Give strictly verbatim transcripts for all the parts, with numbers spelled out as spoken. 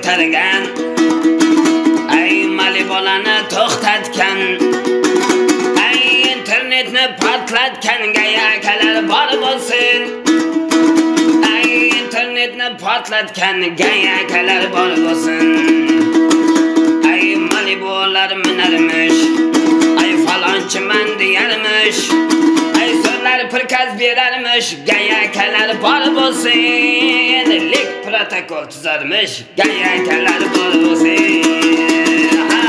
ko'targan ay mali bolani to'xtatgan ay internetni portlatgan gayakalar bor bo'lsin ay internetni portlatgan gayakalar bor bo'lsin ay mali bolar minarmish ay falonchi man deyarmish ay so'zlar prikaz berarmish gayakalar bor bo'lsin lik protokol tuzarmish gayakalar bor bo'lsin ha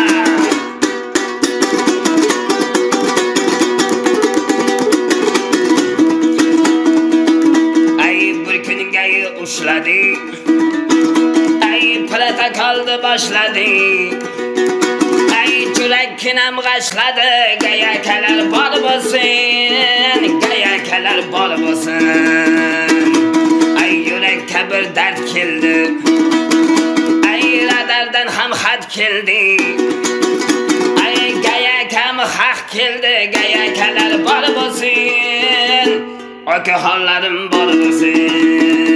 ay bir kun gayi ushladi ay protokolni boshladi ay yurakkinam g'ashladi gayakalar bor bo'lsin gayakalar bor bo'lsin ay yurakka bir dard keldi ay radardan ham xat keldi ay gayakam haq keldi gayakalar bor bo'lsin okaxonlarim bor bo'lsin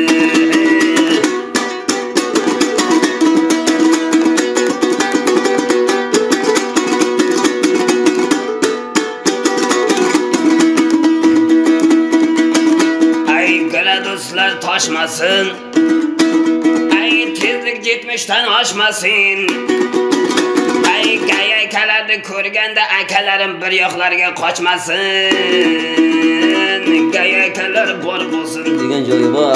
do'stlar toshmasin ay tezlik yetmishdan oshmasin ay gayakalarni ko'rganda akalarim bir yoqlarga qochmasin gayakalar bor bo'lsin degan joyi bor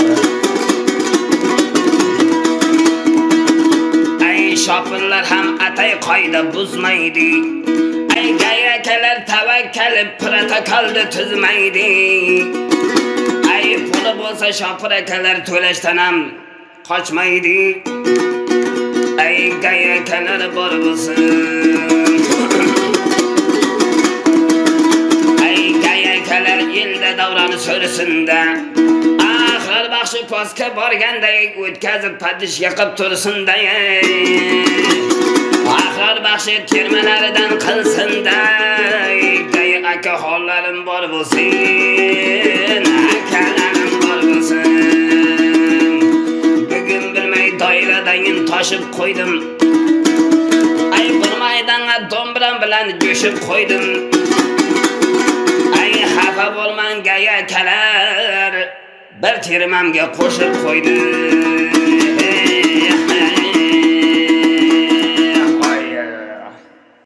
ay shopirlar ham atay qoida buzmaydi ay gayakalar tavakkal protokolni tuzmaydi ay puli bo'lsa shopir akalar to'lashdan ham qochmaydi ay gayakalar bor bo'lsin ay gayakalar yilda davrani so'risinda axir baxshi postga borganday o'tkazib padish yiqib tursinda axir baxshi termalaridan qilsinda gay akaxonlarim bor bo'lsin akalarim bor bo'lsin bugun bilmay doiradayin toshib qo'ydim ay bir maydonga do'mbiram bilan jo'shib qo'ydim ay xafa bo'lmang gayakalar bir termamga qo'shib qo'ydim